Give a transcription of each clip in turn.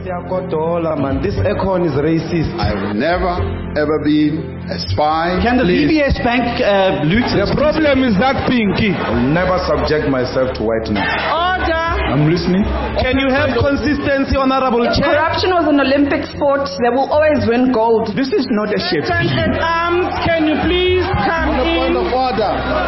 This Econ is racist. I've never, ever been a spy. Can the DBS Bank loot? The problem is that Pinky. I'll never subject myself to whiteness. Order! I'm listening. Can you have consistency, Honorable Chair? Corruption was an Olympic sport. They will always win gold. This is not a ship. Can you please come in? Point of order.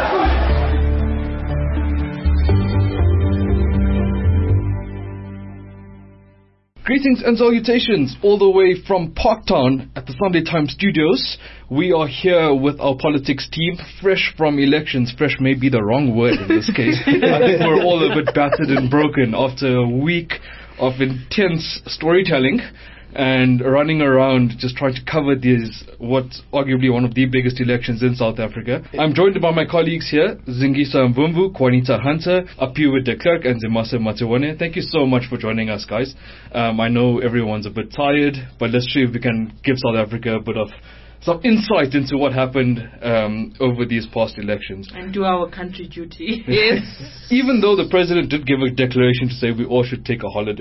Greetings and salutations all the way from Parktown at the Sunday Times studios. We are here with our politics team, fresh from elections. Fresh may be the wrong word in this case. I think we're all a bit battered and broken after a week of intense storytelling and running around just trying to cover what's arguably one of the biggest elections in South Africa. I'm joined by my colleagues here, Zingisa Mvumvu, Juanita Hunter, Apiwe de Klerk, and Zimase Matiwane. Thank you so much for joining us, guys. I know everyone's a bit tired, but let's see if we can give South Africa a bit of some insight into what happened over these past elections. And do our country duty. Yes. Even though the president did give a declaration to say we all should take a holiday.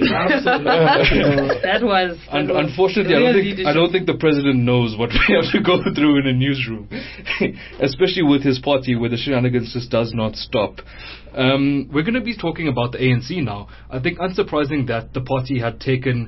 That was unfortunately, I don't think the president knows what we have to go through in a newsroom, especially with his party, where the shenanigans just does not stop. We're going to be talking about the ANC now. I think unsurprising that the party had taken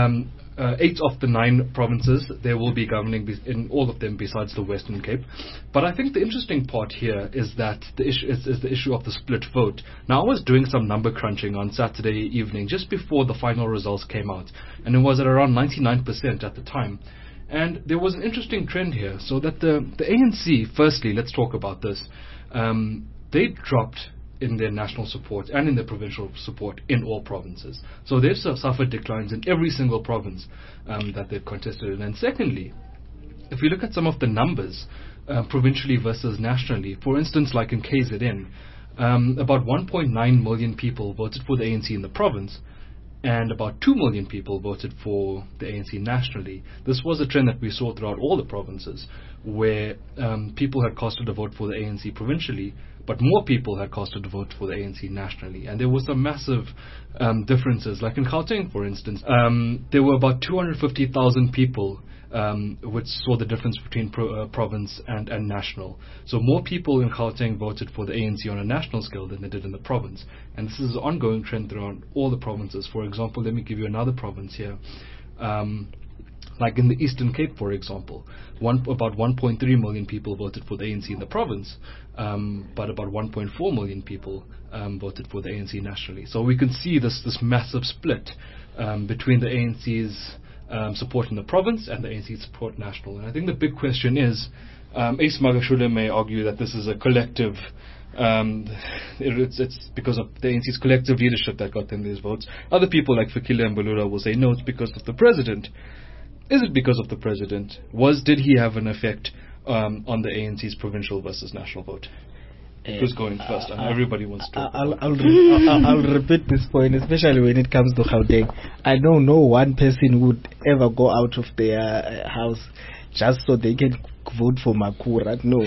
8 of the 9 provinces. They will be governing in all of them besides the Western Cape. But I think the interesting part here is that the issue of the split vote. Now, I was doing some number crunching on Saturday evening just before the final results came out, and it was at around 99% at the time. And there was an interesting trend here. So that the ANC, firstly, let's talk about this. They dropped in their national support and in their provincial support in all provinces. So they've suffered declines in every single province that they've contested in. And secondly, if you look at some of the numbers provincially versus nationally, for instance, like in KZN, about 1.9 million people voted for the ANC in the province, and about 2 million people voted for the ANC nationally. This was a trend that we saw throughout all the provinces, where people had casted a vote for the ANC provincially, but more people had casted a vote for the ANC nationally. And there were some massive differences. Like in Gauteng, for instance, there were about 250,000 people which saw the difference between province and national. So more people in Gauteng voted for the ANC on a national scale than they did in the province. And this is an ongoing trend throughout all the provinces. For example, let me give you another province here. Like in the Eastern Cape, for example, about 1.3 million people voted for the ANC in the province, but about 1.4 million people voted for the ANC nationally. So we can see this massive split between the ANC's support in the province and the ANC's support national. And I think the big question is, Ace Magashule may argue that this is a collective, it's because of the ANC's collective leadership that got them these votes. Other people like Fikile Mbalula will say, no, it's because of the president. Is it because of the president? Did he have an effect on the ANC's provincial versus national vote? Who's going first? Everybody wants to. I'll repeat this point, especially when it comes to Gauteng. I know no one person would ever go out of their house just so they can vote for Makura. No.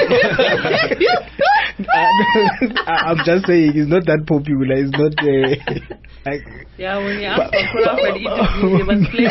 I'm just saying, it's not that popular. It's not yeah, when you ask for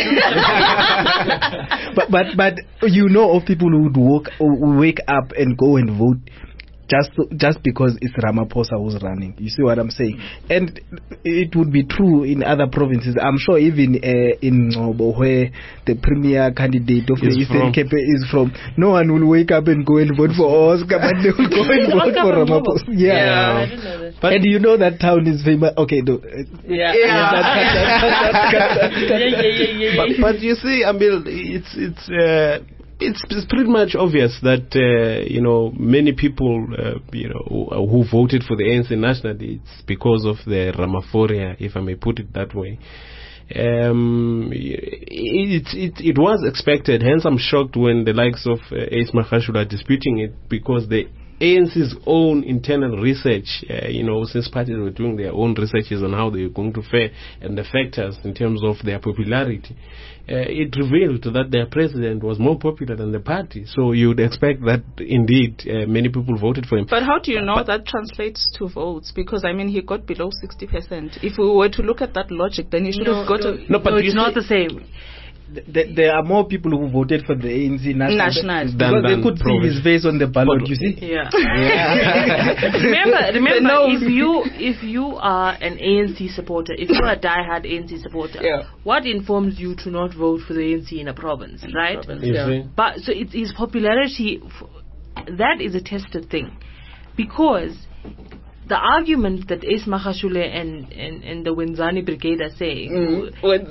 interview, but you know of people who would wake up and go and vote just because it's Ramaphosa who's running. You see what I'm saying? And it would be true in other provinces. I'm sure even in Ngobo, where the premier candidate of the Eastern Cape is from, no one will wake up and go and vote for Oscar, but they will go and vote for Ramaphosa. Yeah. I didn't know that. And you know that town is famous. Okay, no. But you see, I mean, it's pretty much obvious that many people who voted for the ANC nationally, it's because of the Ramaphoria, if I may put it that way. It was expected. Hence, I'm shocked when the likes of Ace Magashule are disputing it, because ANC's own internal research, since parties were doing their own researches on how they were going to fare and the factors in terms of their popularity, it revealed that their president was more popular than the party. So you would expect that indeed many people voted for him. But how do you know that translates to votes? Because he got below 60%. If we were to look at that logic, then he should have got it's not the same. There are more people who voted for the ANC national because they could see his face on the ballot. You see? Yeah. remember, if you are an ANC supporter, if you are a diehard ANC supporter, what informs you to not vote for the ANC in a province, right? But so it's his popularity. That is a tested thing, because the argument that Ace Magashule and the Wenzani Brigade are saying,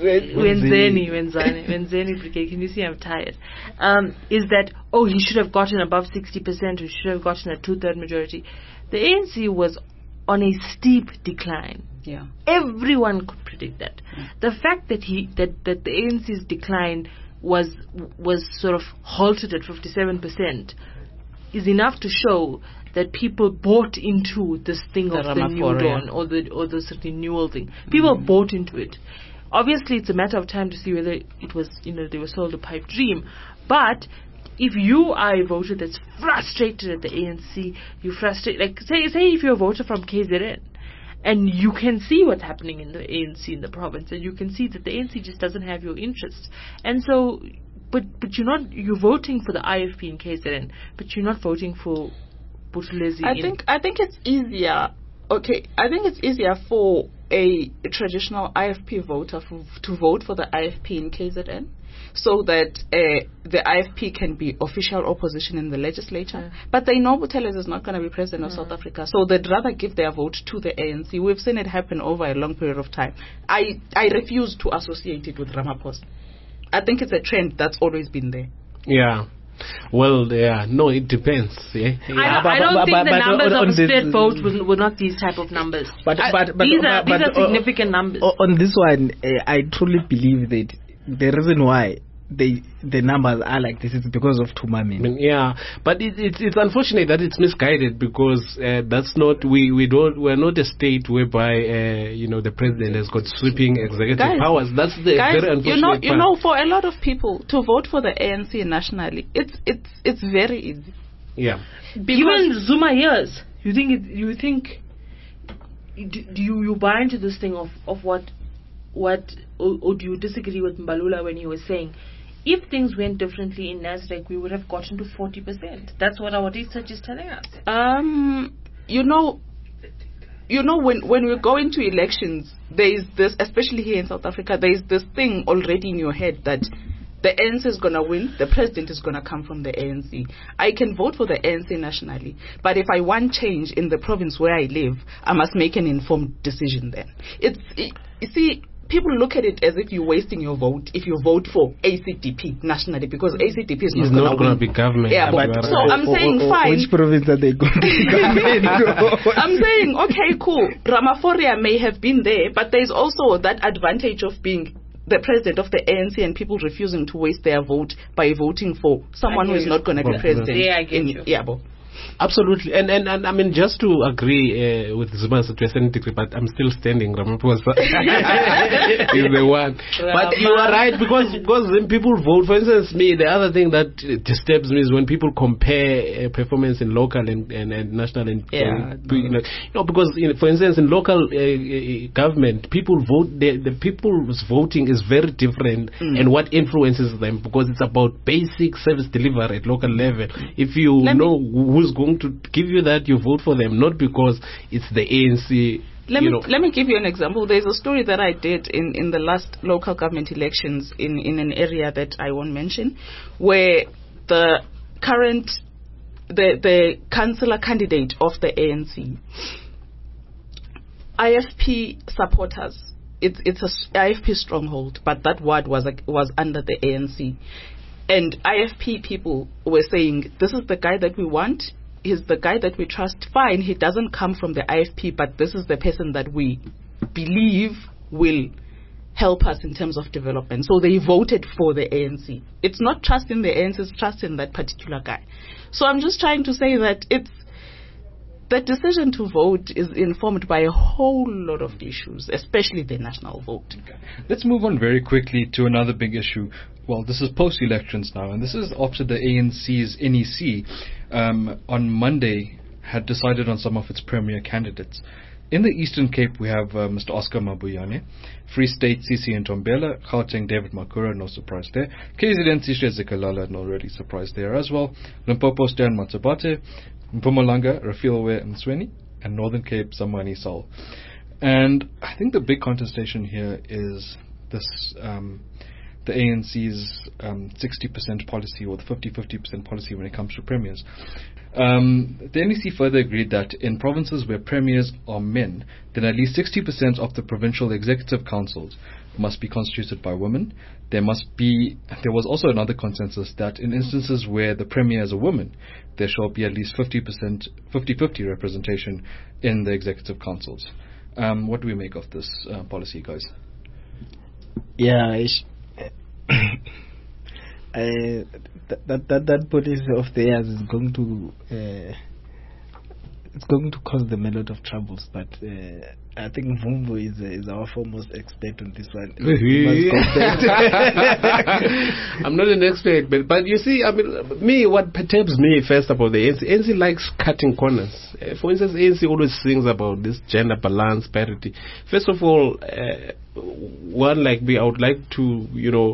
Wenzani Brigade, can you see I'm tired, is that, he should have gotten above 60%, he should have gotten a 2/3 majority. The ANC was on a steep decline. Yeah. Everyone could predict that. The fact that the ANC's decline was sort of halted at 57% is enough to show that people bought into this thing of the new dawn or the renewal thing. People bought into it. Obviously, it's a matter of time to see whether it was, they were sold a pipe dream. But if you are a voter that's frustrated at the ANC, you frustrated, like say if you're a voter from KZN, and you can see what's happening in the ANC in the province, and you can see that the ANC just doesn't have your interests, and so, but you're voting for the IFP in KZN, but you're not voting for Buthelezi. I think it's easier. Okay, I think it's easier for a traditional IFP voter to vote for the IFP in KZN, so that the IFP can be official opposition in the legislature. But they know Buthelezi is not going to be president of South Africa, so they'd rather give their vote to the ANC. We've seen it happen over a long period of time. I refuse to associate it with Ramaphosa. I think it's a trend that's always been there. Yeah. Well, no, it depends. I don't think the numbers of the state vote were not these type of numbers. But these are significant numbers. On this one, I truly believe that the reason why the numbers are like this is because of Tumami. But it's unfortunate that it's misguided, because that's not we're not a state whereby the president has got sweeping executive powers. That's the very unfortunate part. For a lot of people to vote for the ANC nationally, it's very easy. Yeah. Given Zuma years, you think do you buy into this thing of what or do you disagree with Mbalula when he was saying, if things went differently in Nasdaq, we would have gotten to 40%? That's what our research is telling us. When we go into elections, there is this, especially here in South Africa, there is this thing already in your head that the ANC is going to win, the president is going to come from the ANC. I can vote for the ANC nationally, but if I want change in the province where I live, I must make an informed decision then. You see, people look at it as if you're wasting your vote if you vote for ACDP nationally, because ACDP is not going to be government. Yeah, so I'm saying fine. Which province are they going to be government? I'm saying, okay, cool. Ramaphosa may have been there, but there's also that advantage of being the president of the ANC and people refusing to waste their vote by voting for someone who is not going to be president. Yeah, I get you. Yeah, but absolutely, and I mean, just to agree with Zuma to a certain degree, but I'm still standing. Ramaphosa is the one. But you are right, because when people vote, for instance, the other thing that disturbs me is when people compare performance in local and national because for instance, in local government, people vote. The people's voting is very different, and what influences them, because it's about basic service delivery at local level. If you know who's going to give you that, you vote for them, not because it's the ANC. Let me give you an example. There's a story that I did in the last local government elections in an area that I won't mention, where the councillor candidate of the ANC, IFP supporters, it's a IFP stronghold, but that ward was under the ANC. And IFP people were saying, this is the guy that we want, he's the guy that we trust. Fine, he doesn't come from the IFP, but this is the person that we believe will help us in terms of development. So they voted for the ANC. It's not trust in the ANC, it's trust in that particular guy. So I'm just trying to say that the decision to vote is informed by a whole lot of issues, especially the national vote. Let's move on very quickly to another big issue. Well, this is post-elections now, and this is after the ANC's NEC on Monday had decided on some of its premier candidates. In the Eastern Cape, we have Mr. Oscar Mabuyane, Free State Sisi Ntombela, Gauteng David Makura, no surprise there, KZN Sihle Zikalala, no really surprise there as well, Limpopo Stan Matsabate, Mpumalanga Rafielwe Msweni, and Northern Cape Samani Saul. And I think the big contestation here is this the ANC's 60% policy, or the 50-50% policy when it comes to premiers. The NEC further agreed that in provinces where premiers are men, then at least 60% of the provincial executive councils must be constituted by women. There was also another consensus that in instances where the premier is a woman, there shall be at least 50% representation in the executive councils. What do we make of this policy, guys? Yeah, that policy of theirs is going to it's going to cause them a lot of troubles, but I think Vumbo is our foremost expert on this one. I'm not an expert, but you see, I mean, what perturbs me first about the ANC, ANC likes cutting corners. For instance, ANC always sings about this gender balance, parity. First of all, one like me, I would like to,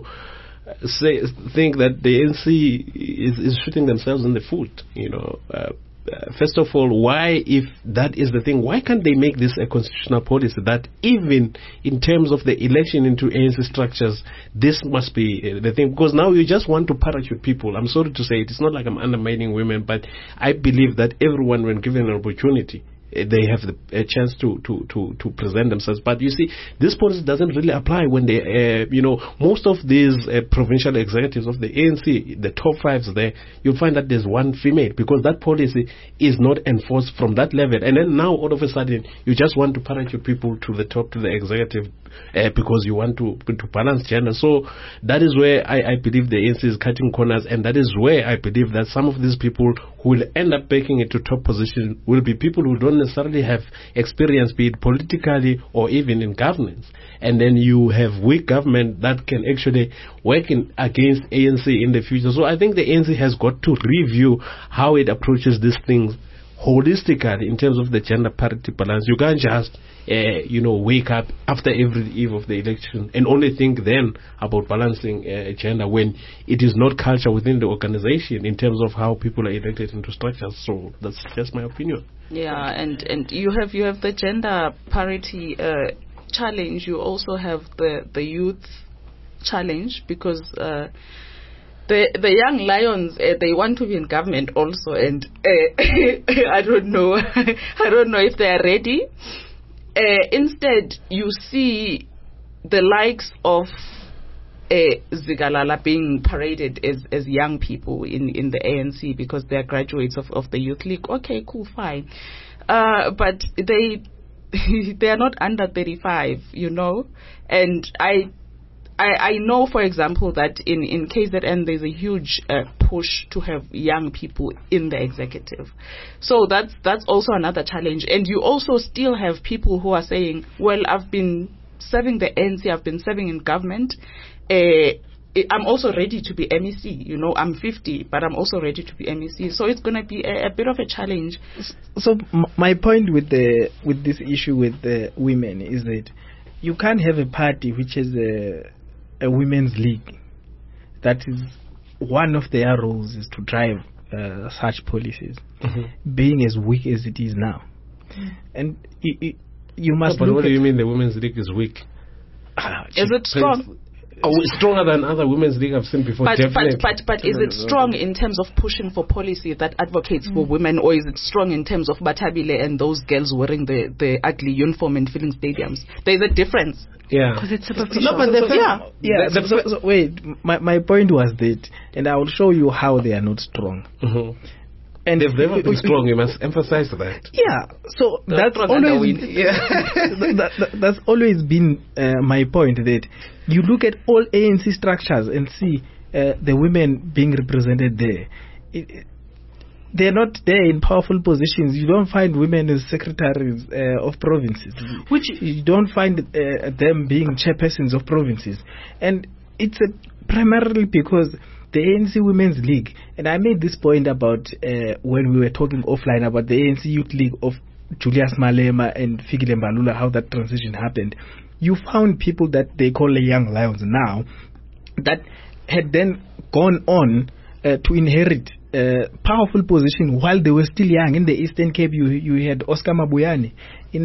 think that the ANC is shooting themselves in the foot, first of all, why, if that is the thing, why can't they make this a constitutional policy that even in terms of the election into ANC structures, this must be the thing? Because now you just want to parachute people. I'm sorry to say it. It's not like I'm undermining women, but I believe that everyone, when given an opportunity, they have a chance to present themselves. But you see, this policy doesn't really apply when they, most of these provincial executives of the ANC, the top fives there, you'll find that there's one female, because that policy is not enforced from that level. And then now, all of a sudden, you just want to parachute people to the top, to the executive, because you want to balance gender. So that is where I believe the ANC is cutting corners, and that is where I believe that some of these people who will end up making it to top position will be people who don't necessarily have experience, be it politically or even in governance. And then you have weak government that can actually work against ANC in the future. So I think the ANC has got to review how it approaches these things holistically in terms of the gender parity balance. You can't just wake up after every eve of the election and only think then about balancing gender when it is not culture within the organization in terms of how people are elected into structures. So that's just my opinion. Yeah, and you have the gender parity challenge. You also have the youth challenge, because the young lions, they want to be in government also, and I don't know if they are ready. Instead, you see the likes of Zikalala being paraded as young people in the ANC because they are graduates of the Youth League. Okay, cool, fine. But they are not under 35, and I know, for example, that in KZN there's a huge push to have young people in the executive. So that's also another challenge. And you also still have people who are saying, well, I've been serving the ANC, I've been serving in government, I'm also ready to be MEC. I'm 50, but I'm also ready to be MEC. So it's going to be a bit of a challenge. So my point with this issue with the women is that you can't have a party which is a women's league. That is one of their roles, is to drive such policies, being as weak as it is now. And you must. But what do you mean the women's league is weak? Is it strong? Stronger than other women's league I've seen before. But is it strong in terms of pushing for policy that advocates for women, or is it strong in terms of Batabile and those girls wearing the ugly uniform and filling stadiums? There's a difference. Yeah, because it's superficial. No, but so wait, my point was that, and I will show you how they are not strong. And if they've never been strong, you must emphasize that. Yeah, so that's always been my point, that you look at all ANC structures and see the women being represented there. they're not there in powerful positions. You don't find women as secretaries of provinces. You don't find them being chairpersons of provinces. And it's primarily because the ANC Women's League, and I made this point about when we were talking offline about the ANC Youth League of Julius Malema and Fikile Mbalula, how that transition happened. You found people that they call the young lions now that had then gone on to inherit powerful position while they were still young. In the Eastern Cape, you had Oscar Mabuyane. In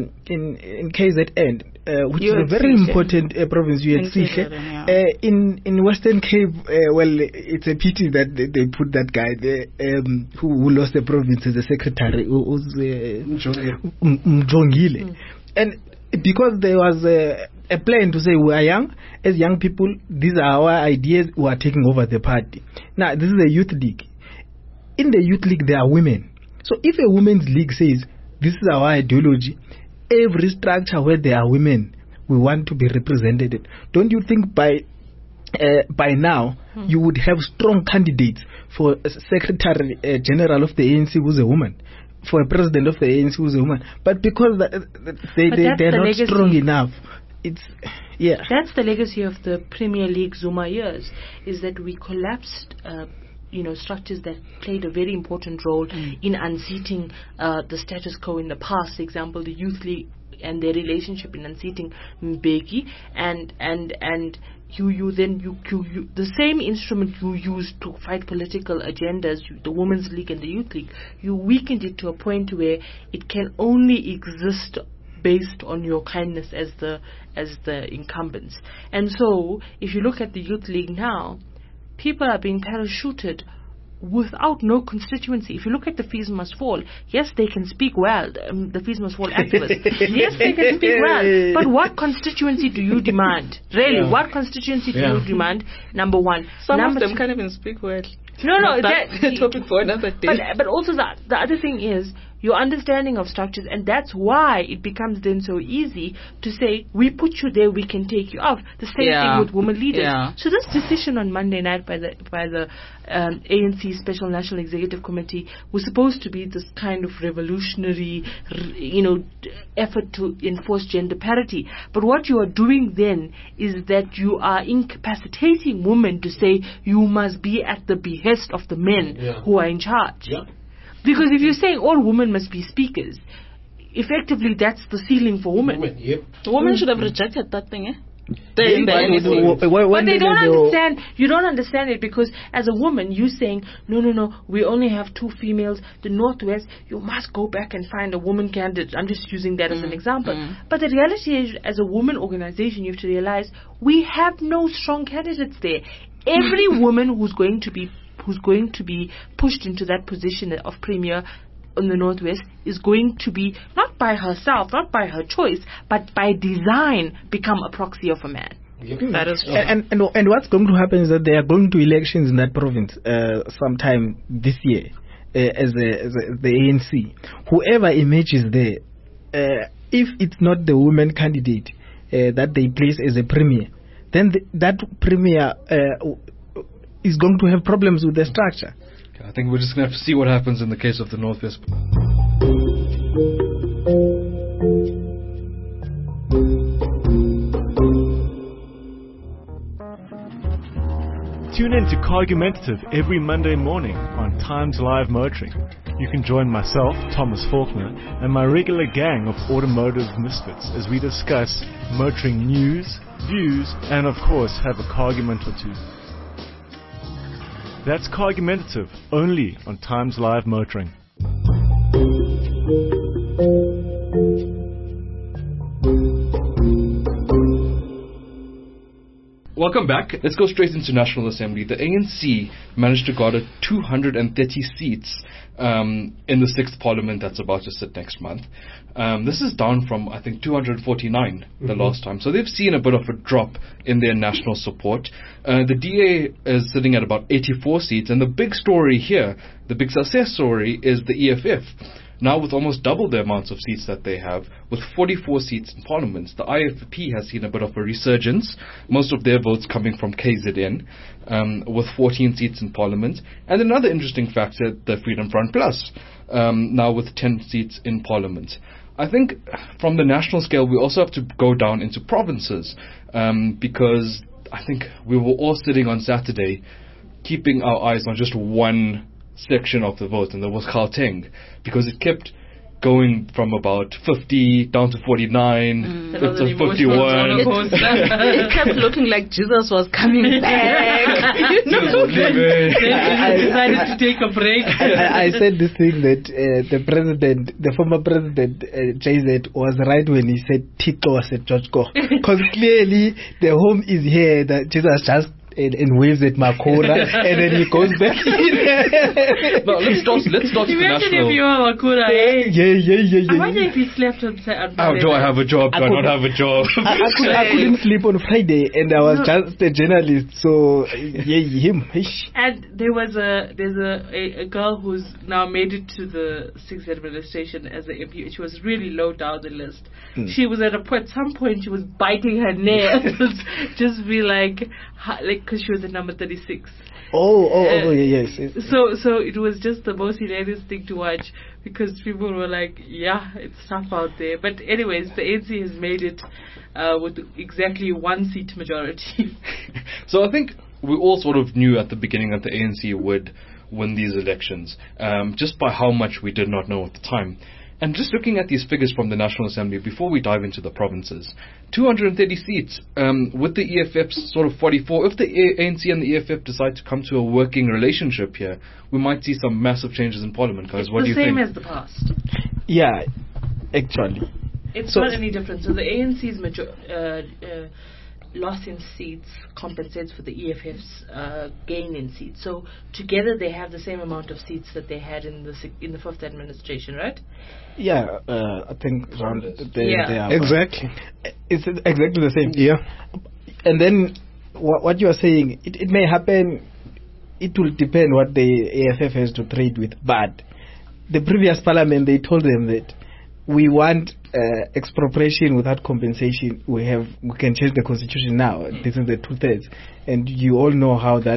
KZN, which is a very important province, you had Sihle. In Western Cape, well, it's a pity that they put that guy there who lost the province as a secretary, who's Mjongile. And because there was a plan to say we are young, as young people, these are our ideas, we are taking over the party. Now, this is a youth league. In the youth league, there are women. So if a women's league says, this is our ideology, every structure where there are women, we want to be represented. Don't you think by now you would have strong candidates for a Secretary General of the ANC who's a woman, for a President of the ANC who's a woman? But because they're not strong enough, that's the legacy of the Premier League Zuma years, is that we collapsed structures that played a very important role in unseating the status quo in the past. For example, the Youth League and their relationship in unseating Mbeki, and you the same instrument you used to fight political agendas, the Women's League and the Youth League, you weakened it to a point where it can only exist based on your kindness as the incumbents. And so, if you look at the Youth League now, people are being parachuted without no constituency. If you look at the Fees Must Fall, yes, they can speak well, the Fees Must Fall activists. Yes, they can speak well. But what constituency do you demand? Really, what constituency do you demand? Number one. Some of them can't even speak well. No, that's a topic for another day. But also the other thing is your understanding of structures, and that's why it becomes then so easy to say, we put you there, we can take you out. The same thing with women leaders. So this decision on Monday night by the ANC Special National Executive Committee was supposed to be this kind of revolutionary, effort to enforce gender parity. But what you are doing then is that you are incapacitating women to say you must be at the behest of the men who are in charge. Because if you're saying all women must be speakers, effectively that's the ceiling for women. Women should have rejected that thing, But they don't understand. You don't understand it, because as a woman, you're saying, no, we only have 2 females. The Northwest, you must go back and find a woman candidate. I'm just using that as an example. But the reality is, as a woman organization, you have to realize we have no strong candidates there. Every woman who's going to be pushed into that position of premier in the Northwest is going to be, not by herself, not by her choice, but by design, become a proxy of a man. That is true. And what's going to happen is that they are going to elections in that province sometime this year as the ANC. Whoever emerges there, if it's not the woman candidate that they place as a premier, then that premier is going to have problems with the structure. I think we're just going to have to see what happens in the case of the Northwest. Tune in to Cargumentative every Monday morning on Times Live Motoring. You can join myself, Thomas Faulkner, and my regular gang of automotive misfits as we discuss motoring news, views, and of course have a cargument or two. That's Cargumentative, only on Times Live Motoring. Welcome back. Let's go straight into National Assembly. The ANC managed to garner 230 seats in the 6th Parliament that's about to sit next month. This is down from, I think, 249 the last time. So they've seen a bit of a drop in their national support. The DA is sitting at about 84 seats. And the big story here, the big success story, is the EFF. Now with almost double the amounts of seats that they have, with 44 seats in Parliament, the IFP has seen a bit of a resurgence, most of their votes coming from KZN, with 14 seats in Parliament. And another interesting factor, the Freedom Front Plus, now with 10 seats in Parliament. I think from the national scale, we also have to go down into provinces, because I think we were all sitting on Saturday keeping our eyes on just one section of the vote, and that was Gauteng, because it kept going from about 50 down to 49, to 51. It kept looking like Jesus was coming back. I decided to take a break. I said this thing that the former president, JZ, was right when he said Tito was at George Koch. Because clearly the home is here, that Jesus just and waves at Makura, and then he goes back in. No, let's start Imagine if you were Makura, Yeah. I wonder if he slept on Saturday. Oh, do I have a job? Do I not have a job? I couldn't sleep on Friday, and I was just a journalist, so him. And there's a girl who's now made it to the 6th administration as an MP. She was really low down the list. She was at some point she was biting her nails, just be like, because she was at number 36. Yes. So it was just the most hilarious thing to watch, because people were like, yeah, it's tough out there. But anyways, the ANC has made it with exactly 1 seat majority. So I think we all sort of knew at the beginning that the ANC would win these elections, just by how much we did not know at the time. And just looking at these figures from the National Assembly, before we dive into the provinces, 230 seats, with the EFF's sort of 44. If the ANC and the EFF decide to come to a working relationship here, we might see some massive changes in Parliament, guys. What do you think? It's the same as the past. Yeah, actually. It's not any different. So the ANC's loss in seats compensates for the EFF's gain in seats. So together they have the same amount of seats that they had in the 5th administration, right? Yeah, I think around yeah. Exactly. It's exactly the same. Yeah. And then what you are saying, it may happen. It will depend what the AFF has to trade with. But the previous parliament, they told them that we want expropriation without compensation. We can change the constitution now. This is the 2/3, and you all know how that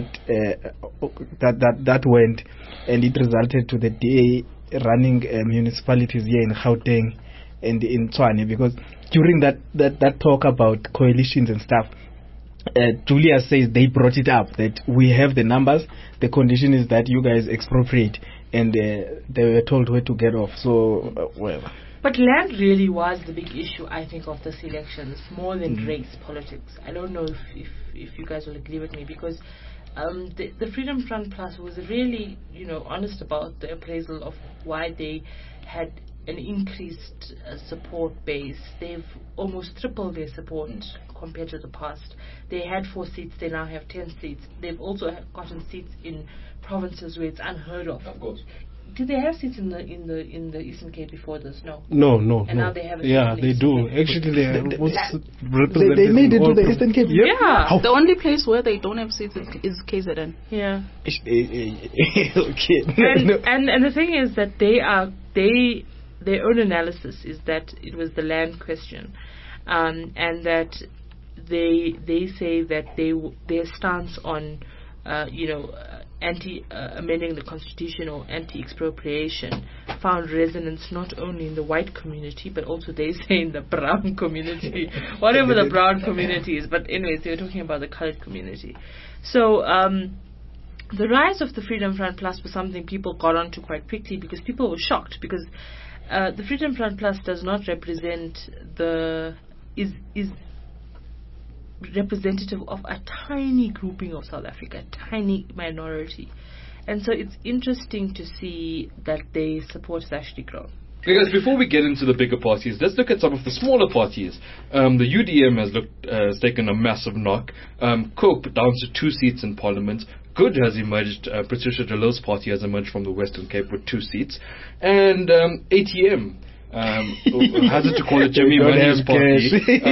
went, and it resulted to the DA running municipalities here in Gauteng and in Tshwane, because during that talk about coalitions and stuff, Julia says they brought it up that we have the numbers. The condition is that you guys expropriate, and they were told where to get off. So But land really was the big issue, I think, of this elections, more than race politics. I don't know if you guys will agree with me, because the Freedom Front Plus was really, honest about the appraisal of why they had an increased support base. They've almost tripled their support compared to the past. They had 4 seats, they now have 10 seats. They've also gotten seats in provinces where it's unheard of. Of course. Did they have seats in the Eastern Cape before this? No. No. And now they have a Yeah, seat in they the do. Eastern Cape. Actually, they they made it to the Eastern Cape. Yeah. The only place where they don't have seats is KZN. Yeah. Okay. And the thing is that their own analysis is that it was the land question, and that they say that their stance on anti-amending the constitution or anti-expropriation found resonance not only in the white community, but also they say in the brown community, whatever the brown community is. But anyways, they were talking about the colored community. So the rise of the Freedom Front Plus was something people got onto quite quickly, because people were shocked, because the Freedom Front Plus does not represent is representative of a tiny grouping of South Africa, a tiny minority. And so it's interesting to see that their support has actually grown. Because before we get into the bigger parties, let's look at some of the smaller parties. The UDM has taken a massive knock. COPE down to 2 seats in Parliament. Good has emerged. Patricia de Lille's party has emerged from the Western Cape with 2 seats. And ATM hazard to call it Jimmy Money's party.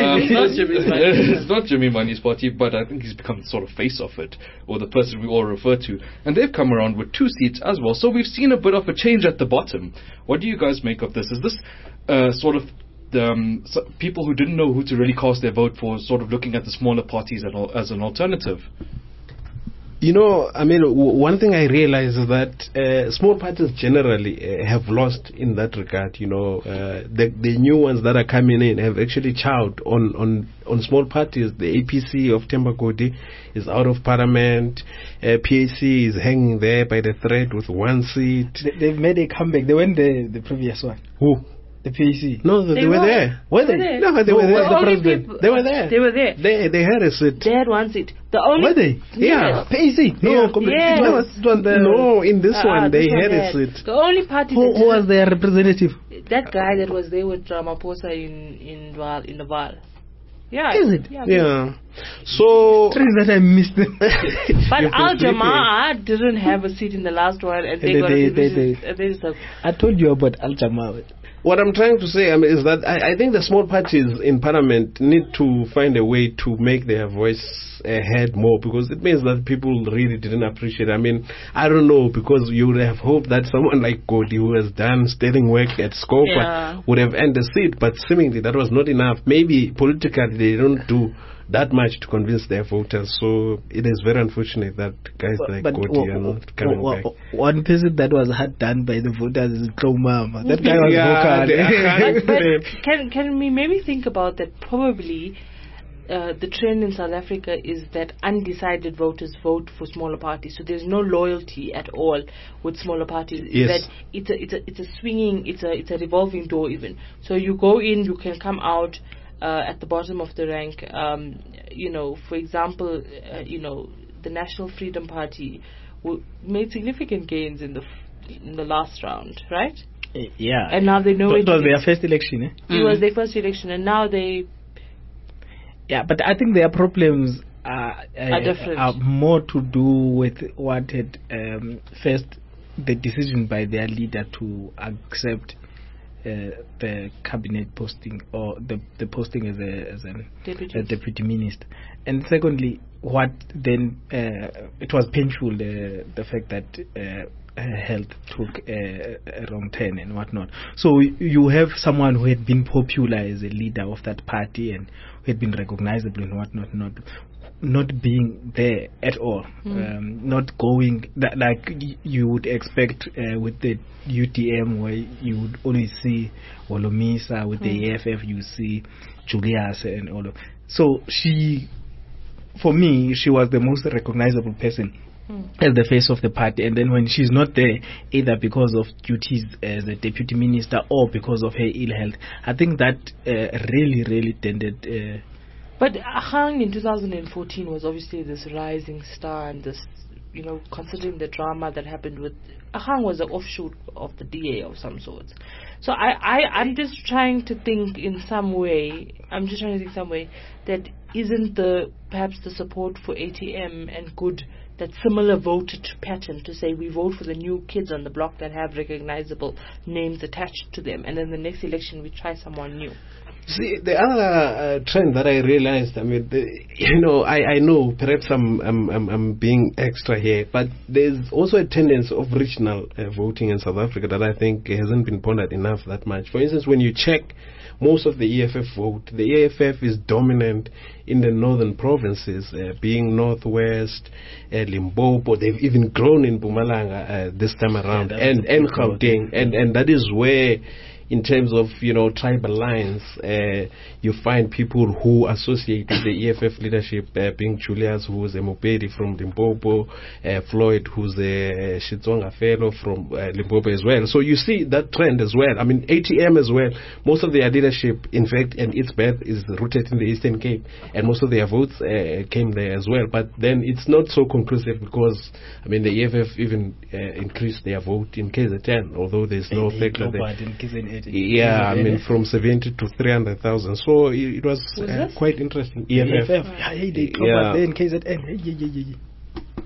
It's not Jimmy Money's party, but I think he's become sort of face of it, or the person we all refer to. And they've come around with 2 seats as well. So we've seen a bit of a change at the bottom. What do you guys make of this? Is this sort of people who didn't know who to really cast their vote for, sort of looking at the smaller parties as an alternative? You know, I mean, one thing I realize is that small parties generally have lost in that regard. You know, the new ones that are coming in have actually chowed on small parties. The APC of Themba Godi is out of parliament. PAC is hanging there by the thread with 1 seat. They've made a comeback. They went the previous one. Who? The PAC. No, they were there. Were they? No, they were there. They were there. They were there. They had a seat. They had 1 seat. The only Were they? Yeah. PAC. No, No, in this one they had a seat. The only party Who was their representative? that guy that was there with Ramaphosa in the Val. Yeah. Is it? Yeah. So that I missed them. But Al Jamaa didn't have a seat in the last one, and they got a I told you about Al Jamaa. what I'm trying to say is that I think the small parties in parliament need to find a way to make their voice heard more, because it means that people really didn't appreciate it. I mean, I don't know, because you would have hoped that someone like Godi, who has done sterling work at Scopa, would have earned a seat, but seemingly that was not enough. Maybe politically they don't do that much to convince their voters, so it is very unfortunate that guys like Godi are not coming back. One person that was hard done by the voters is Mama. That guy was vocal. But can we maybe think about that? Probably the trend in South Africa is that undecided voters vote for smaller parties, so there's no loyalty at all with smaller parties. Yes. That it's a swinging, it's a revolving door even. So you go in, you can come out at the bottom of the rank. For example, the National Freedom Party made significant gains in the last round, right? Yeah. And now they know it was their first election. It was their first election, and now they. Yeah, but I think their problems are different. Are more to do with what had first the decision by their leader to accept the cabinet posting, or the posting as a deputy minister, and secondly, what then it was painful, the fact that health took a wrong turn and whatnot. So you have someone who had been popular as a leader of that party and who had been recognizable and whatnot, not being there at all, not going like you would expect with the UTM, where you would always see Wolomisa. With the AFF you see Julius and all of. So for me, she was the most recognizable person as the face of the party, and then when she's not there, either because of duties as a deputy minister or because of her ill health, I think that really tended. But Ahang in 2014 was obviously this rising star, and this, considering the drama that happened with Ahang, was an offshoot of the DA of some sorts. So I'm just trying to think in some way. That isn't perhaps the support for ATM and good, that similar voted pattern to say we vote for the new kids on the block that have recognizable names attached to them, and then the next election we try someone new. See, the other trend that I realized, I mean, I know perhaps I'm being extra here, but there's also a tendency of regional voting in South Africa that I think hasn't been pondered enough that much. For instance, when you check most of the EFF vote, the EFF is dominant in the northern provinces, being Northwest, Limpopo. They've even grown in Mpumalanga this time around, and Gauteng, and that is where, in terms of tribal lines, you find people who associate with the EFF leadership, being Julius, who's a Mopedi from Limpopo, Floyd, who's a Shitsonga fellow from Limpopo as well. So you see that trend as well. I mean, ATM as well. Most of their leadership, in fact, and its birth is rooted in the Eastern Cape, and most of their votes came there as well. But then it's not so conclusive, because the EFF even increased their vote in KZN, although there's no fact that they, from 70 to 300,000. So it was quite interesting. EFF. They in KZN.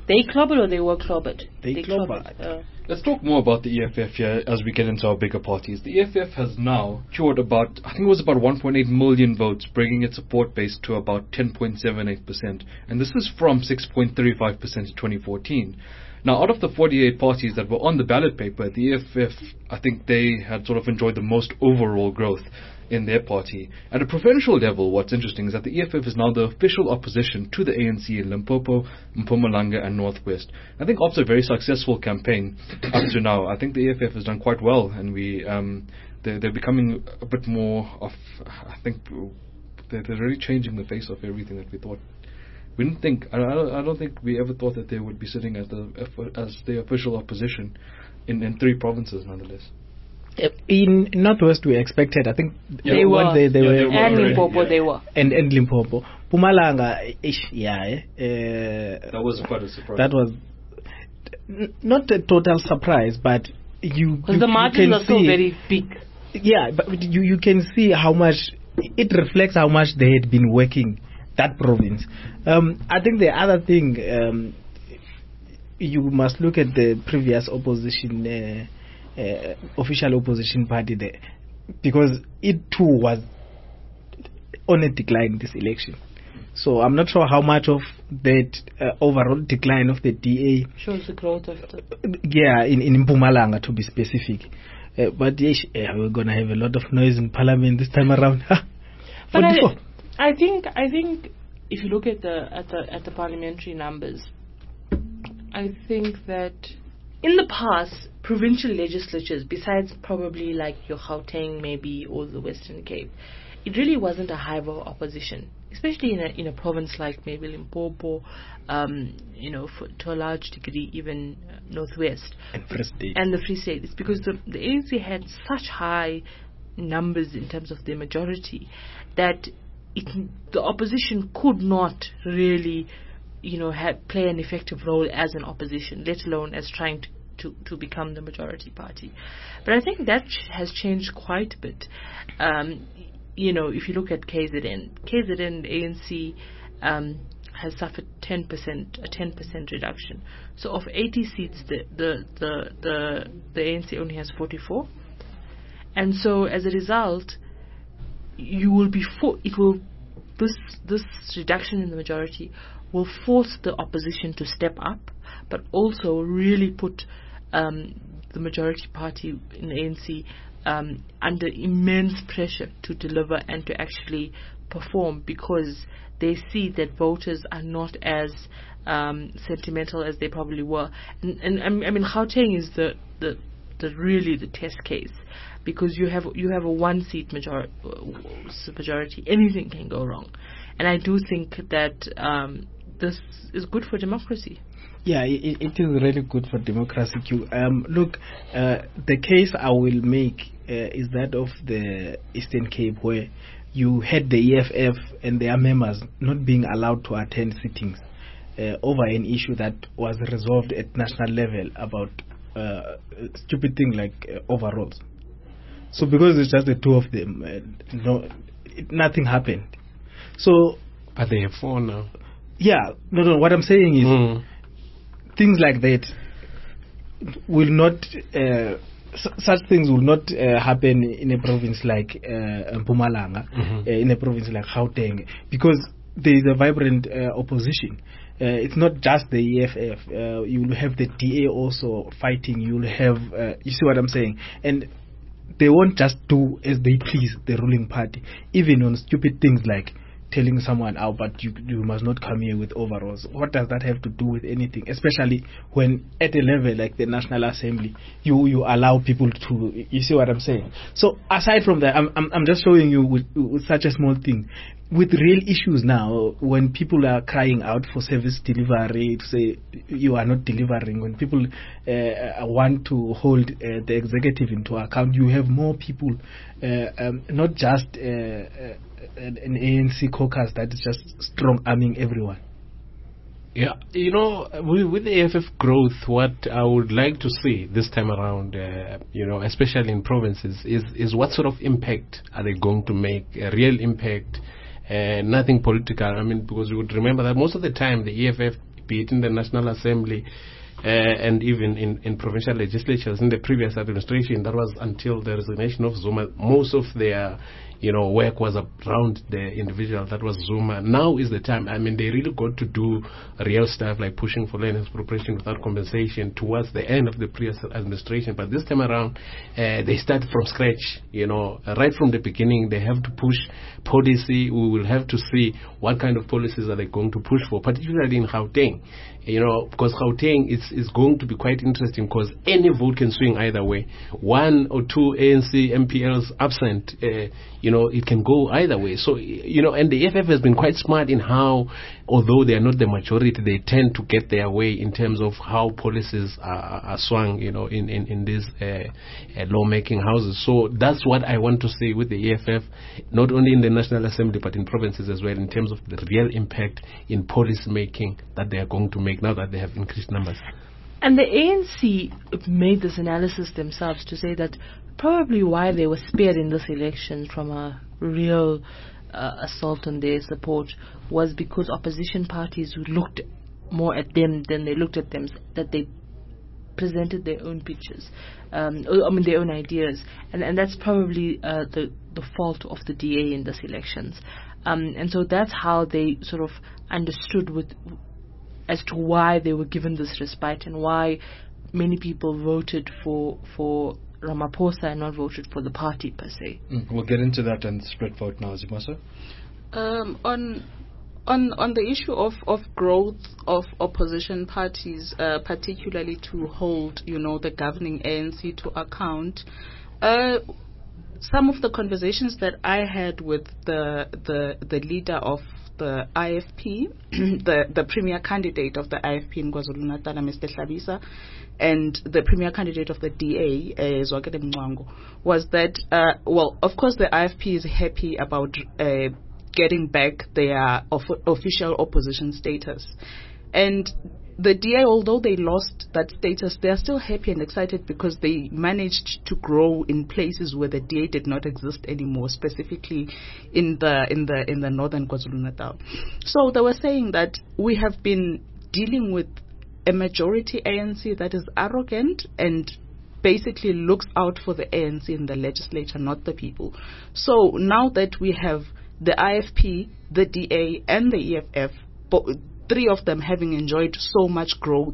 They clobbered or they were clobbered? They clobbered. Let's talk more about the EFF here as we get into our bigger parties. The EFF has now secured about 1.8 million votes, bringing its support base to about 10.78%. And this is from 6.35% in 2014. Now, out of the 48 parties that were on the ballot paper, the EFF, I think they had sort of enjoyed the most overall growth in their party. At a provincial level, what's interesting is that the EFF is now the official opposition to the ANC in Limpopo, Mpumalanga and Northwest. I think it's a very successful campaign up to now. I think the EFF has done quite well, and they're becoming a bit more of, I think they're really changing the face of everything that we thought. We didn't think, I don't think we ever thought that they would be sitting as the official opposition in 3 provinces nonetheless. In Northwest, we expected. I think they were. And Limpopo, they were. And Limpopo, Mpumalanga, that was quite a surprise. That was not a total surprise, but because the margins are still very big. Yeah, but you can see how much it reflects how much they had been working that province. I think the other thing you must look at the previous opposition. Official opposition party there, because it too was on a decline this election. So I'm not sure how much of that overall decline of the DA shows the growth of the in Mpumalanga, to be specific. But yes, we're gonna have a lot of noise in Parliament this time around. But I think if you look at the parliamentary numbers, I think that in the past, provincial legislatures, besides probably like your Gauteng maybe or the Western Cape, it really wasn't a hive of opposition, especially in a province like maybe Limpopo, to a large degree even Northwest and Free State. And the Free State. It's because the ANC had such high numbers in terms of their majority that the opposition could not really play an effective role as an opposition, let alone as trying to become the majority party. But I think that has changed quite a bit. If you look at KZN, ANC has suffered a 10% reduction. So of 80 seats, the ANC only has 44. And so as a result, this reduction in the majority will force the opposition to step up, but also really put the majority party in the ANC under immense pressure to deliver and to actually perform, because they see that voters are not as sentimental as they probably were. And I mean, Gauteng is the really the test case, because you have a 1-seat majority. Anything can go wrong, and I do think that this is good for democracy. Yeah, it is really good for democracy. Look, the case I will make is that of the Eastern Cape, where you had the EFF and their members not being allowed to attend sittings over an issue that was resolved at national level about stupid thing like overalls. So because it's just the two of them, nothing happened. So, but they have 4 now. Yeah, no. What I'm saying is things like that will not. Such things will not happen in a province like Mpumalanga, in a province like Gauteng, because there is a vibrant opposition. It's not just the EFF. You will have the DA also fighting. You will have, you see what I'm saying? And they won't just do as they please, the ruling party, even on stupid things like telling someone out, but you must not come here with overalls. What does that have to do with anything? Especially when at a level like the National Assembly, you allow people to, you see what I'm saying? So aside from that, I'm just showing you with such a small thing, with real issues now, when people are crying out for service delivery, to say you are not delivering, when people want to hold the executive into account, you have more people, not just an ANC caucus that is just strong arming everyone. Yeah, with the AFF growth, what I would like to see this time around, especially in provinces, is what sort of impact are they going to make, a real impact, nothing political. I mean, because you would remember that most of the time the EFF be it in the National Assembly and even in provincial legislatures. In the previous administration, that was until the resignation of Zuma. Most of their work was around the individual. That was Zuma. Now is the time. I mean, they really got to do real stuff like pushing for land expropriation without compensation towards the end of the previous administration. But this time around, they start from scratch. Right from the beginning, they have to push policy. We will have to see what kind of policies are they going to push for, particularly in Gauteng. Because Gauteng is going to be quite interesting because any vote can swing either way. One or two ANC MPLs absent, it can go either way. So, and the EFF has been quite smart in how, although they are not the majority, they tend to get their way in terms of how policies are swung, in these lawmaking houses. So that's what I want to see with the EFF, not only in the National Assembly but in provinces as well, in terms of the real impact in policy making that they are going to make now that they have increased numbers. And the ANC made this analysis themselves to say that probably why they were spared in this election from a real assault on their support was because opposition parties who looked more at them than they looked at them, that they presented their own pictures, their own ideas, and that's probably the fault of the DA in this elections, and so that's how they sort of understood as to why they were given this respite and why many people voted for Ramaphosa and not voted for the party per se. We'll get into that and split vote now, Zimasa. On the issue of growth of opposition parties, particularly to hold, the governing ANC to account, some of the conversations that I had with the leader of the IFP, the premier candidate of the IFP in KwaZulu-Natal, Mr. Hlabisa, and the premier candidate of the DA, Zwakele Mncwango, was that, of course the IFP is happy about getting back their official opposition status. And the DA, although they lost that status, they are still happy and excited because they managed to grow in places where the DA did not exist anymore, specifically in the northern KwaZulu-Natal. So they were saying that we have been dealing with a majority ANC that is arrogant and basically looks out for the ANC in the legislature, not the people. So now that we have the IFP, the DA, and the EFF, three of them having enjoyed so much growth,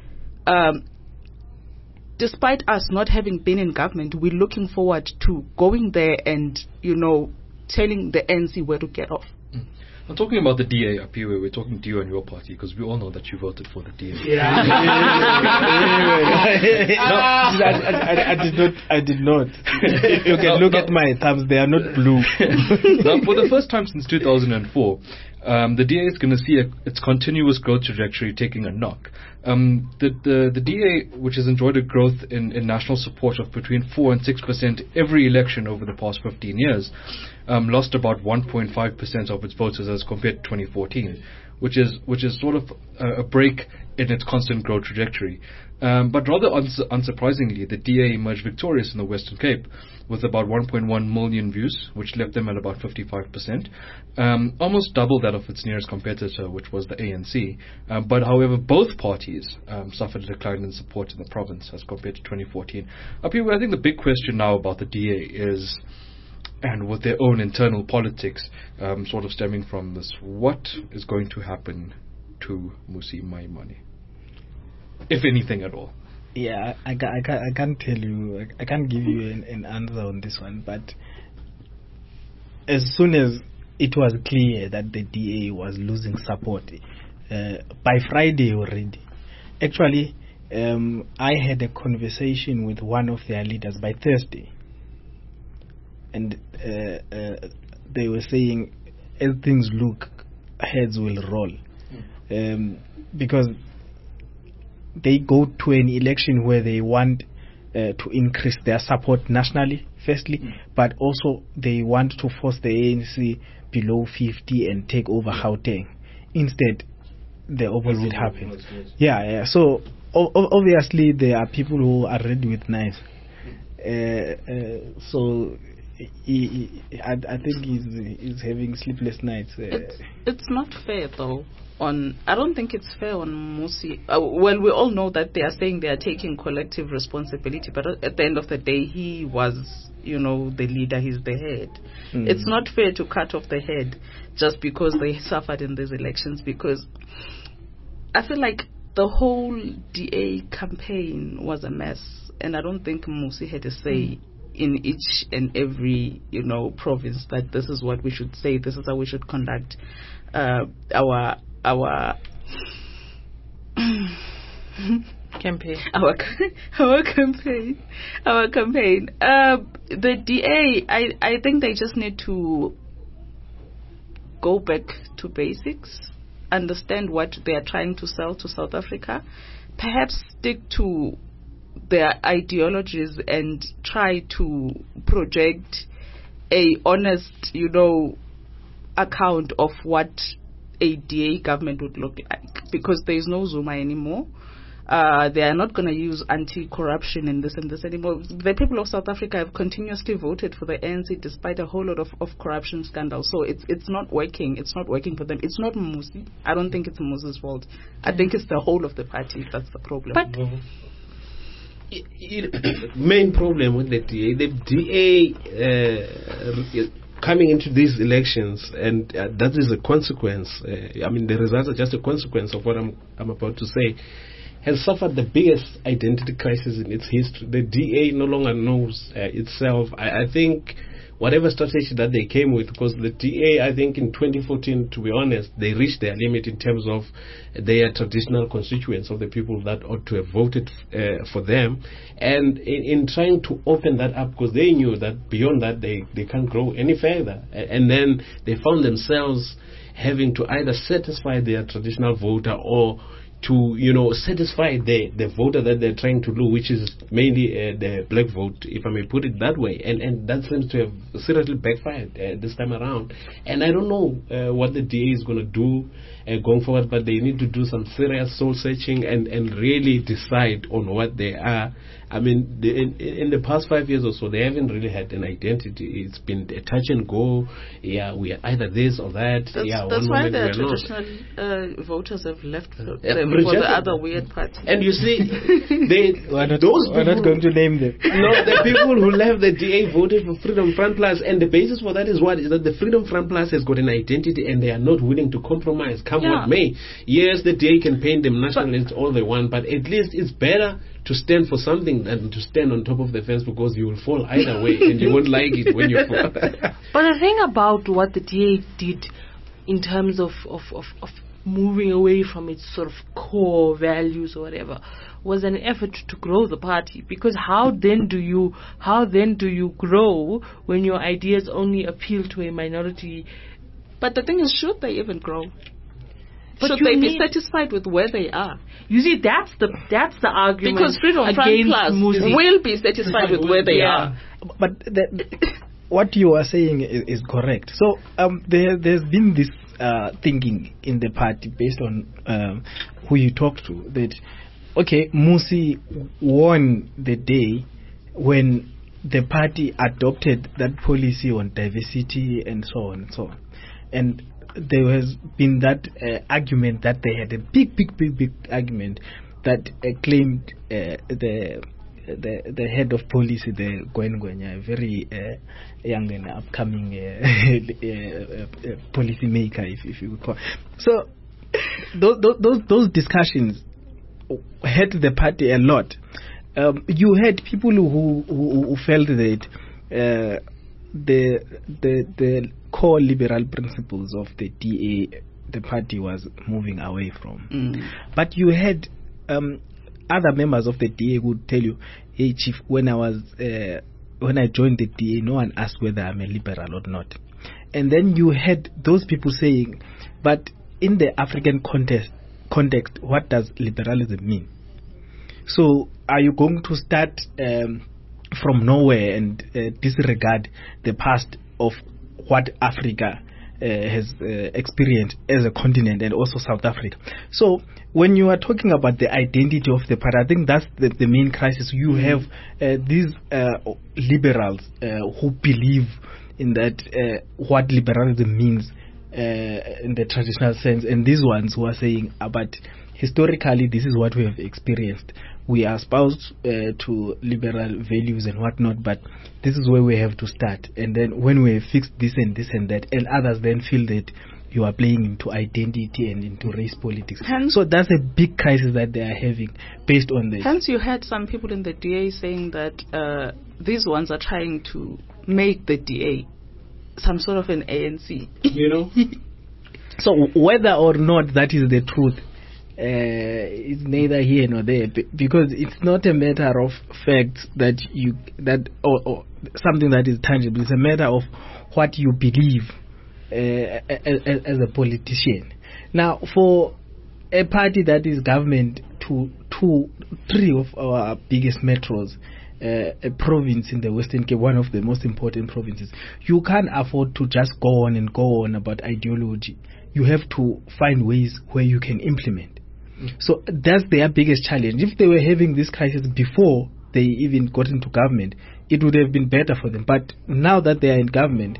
despite us not having been in government, we're looking forward to going there and, telling the ANC where to get off. I'm talking about the DA up here. We're talking to you and your party because we all know that you voted for the DA. Yeah. I did not. You can look at my thumbs; they are not blue. Now, for the first time since 2004, the DA is going to see its continuous growth trajectory taking a knock. The DA, which has enjoyed a growth in national support of between 4 and 6% every election over the past 15 years, lost about 1.5% of its voters as compared to 2014, which is sort of a break in its constant growth trajectory. But rather unsurprisingly, the DA emerged victorious in the Western Cape with about 1.1 million views, which left them at about 55%, almost double that of its nearest competitor, which was the ANC. But however, both parties suffered a decline in support in the province as compared to 2014. Up here, I think the big question now about the DA is, and with their own internal politics sort of stemming from this, what is going to happen to Mmusi Maimane, if anything at all? Yeah, I can't tell you, I can't give you an answer on this one, but as soon as it was clear that the DA was losing support, by Friday already, actually, I had a conversation with one of their leaders by Thursday, and they were saying, as things look, heads will roll, because they go to an election where they want to increase their support nationally, firstly, but also they want to force the ANC below 50 and take over Gauteng. Instead, the opposite happens. Yeah. So obviously there are people who are ready with knives. So I think he's having sleepless nights. It's not fair though. on. I don't think it's fair on Musi. Well, we all know that they are saying they are taking collective responsibility, but at the end of the day, he was, the leader. He's the head. It's not fair to cut off the head just because they suffered in these elections. Because I feel like the whole DA campaign was a mess, and I don't think Musi had a say in each and every province that this is what we should say, this is how we should conduct our campaign. Our campaign. The DA, I think they just need to go back to basics, understand what they are trying to sell to South Africa, perhaps stick to their ideologies and try to project a honest, account of what a DA government would look like, because there is no Zuma anymore. They are not going to use anti-corruption and this anymore. The people of South Africa have continuously voted for the ANC despite a whole lot of corruption scandals. So it's not working. It's not working for them. It's not Musi. I don't think it's Musi's fault. I think it's the whole of the party that's the problem. But main problem with the DA coming into these elections, and that is a consequence. The results are just a consequence of what I'm about to say. Has suffered the biggest identity crisis in its history. The DA no longer knows itself. I think whatever strategy that they came with, because the DA, I think in 2014, to be honest, they reached their limit in terms of their traditional constituents of the people that ought to have voted for them. And in trying to open that up, because they knew that beyond that they can't grow any further. And then they found themselves having to either satisfy their traditional voter or to satisfy the voter that they're trying to lure, which is mainly the black vote, if I may put it that way, and that seems to have seriously backfired this time around. And I don't know what the DA is going to do going forward, but they need to do some serious soul searching and really decide on what they are. In the past 5 years or so, they haven't really had an identity. It's been a touch and go. Yeah, we are either this or that. That's why the traditional voters have left for the other weird party. And you see, we're not going to name them. No, the people who left the DA voted for Freedom Front Plus, and the basis for that is what? Is that the Freedom Front Plus has got an identity and they are not willing to compromise, come what may. Yes, the DA can paint them nationalists all they want, but at least it's better to stand for something than to stand on top of the fence, because you will fall either way and you won't like it when you fall. But the thing about what the DA did in terms of moving away from its sort of core values or whatever was an effort to grow the party, because how then do you grow when your ideas only appeal to a minority? But the thing is, should they even grow? Should they be satisfied with where they are? You see, that's the argument. Because Freedom Front Plus will be satisfied with where they are. But what you are saying is correct. So there's been this thinking in the party based on who you talk to, that Musi won the day when the party adopted that policy on diversity and so on and so on. And there has been that argument that they had a big argument that claimed the head of policy, the Gwenya, a very young and upcoming policy maker, if you would call. So those discussions hurt the party a lot. You had people who felt that the core liberal principles of the DA, the party was moving away from. But you had other members of the DA who would tell you, hey chief, when I joined the DA, no one asked whether I'm a liberal or not. And then you had those people saying, but in the African context, what does liberalism mean? So are you going to start from nowhere and disregard the past of what Africa has experienced as a continent, and also South Africa? So when you are talking about the identity of the party, I think that's the main crisis. You have these liberals who believe in that what liberalism means in the traditional sense, and these ones who are saying, but historically this is what we have experienced. We are espoused to liberal values and whatnot, but this is where we have to start. And then when we have fixed this and that, and others then feel that you are playing into identity and into race politics. So that's a big crisis that they are having based on this. Hence, you had some people in the DA saying that these ones are trying to make the DA some sort of an ANC. You know? So whether or not that is the truth, it's neither here nor there, because it's not a matter of facts or something that is tangible. It's a matter of what you believe as a politician. Now, for a party that is government to three of our biggest metros, a province in the Western Cape, one of the most important provinces, you can't afford to just go on about ideology. You have to find ways where you can implement. So that's their biggest challenge. If they were having this crisis before they even got into government, it would have been better for them. But now that they are in government,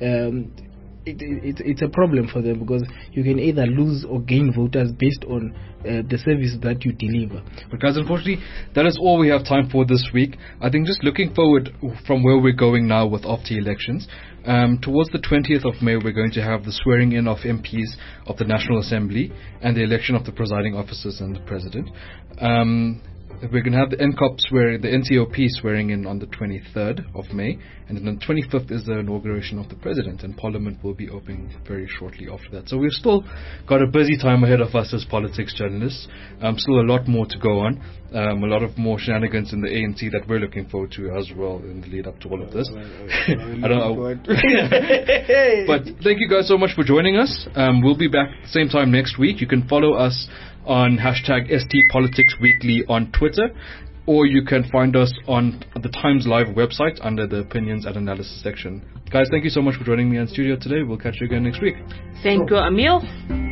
it's a problem for them, because you can either lose or gain voters based on the service that you deliver. But guys, unfortunately, that is all we have time for this week. I think just looking forward from where we're going now with after elections, towards the 20th of May, we're going to have the swearing in of MPs of the National Assembly and the election of the presiding officers and the president. We're going to have the NCOP the NCOP swearing in on the 23rd of May, and then the 25th is the inauguration of the president, and Parliament will be opening very shortly after that. So we've still got a busy time ahead of us as politics journalists. Still a lot more to go on. A lot of more shenanigans in the ANC that we're looking forward to as well in the lead up to all of this. I don't know. But thank you guys so much for joining us. We'll be back same time next week. You can follow us on #STPoliticsWeekly on Twitter, or you can find us on the Times Live website under the Opinions and Analysis section. Guys, thank you so much for joining me in studio today. We'll catch you again next week. Thank you, Emil.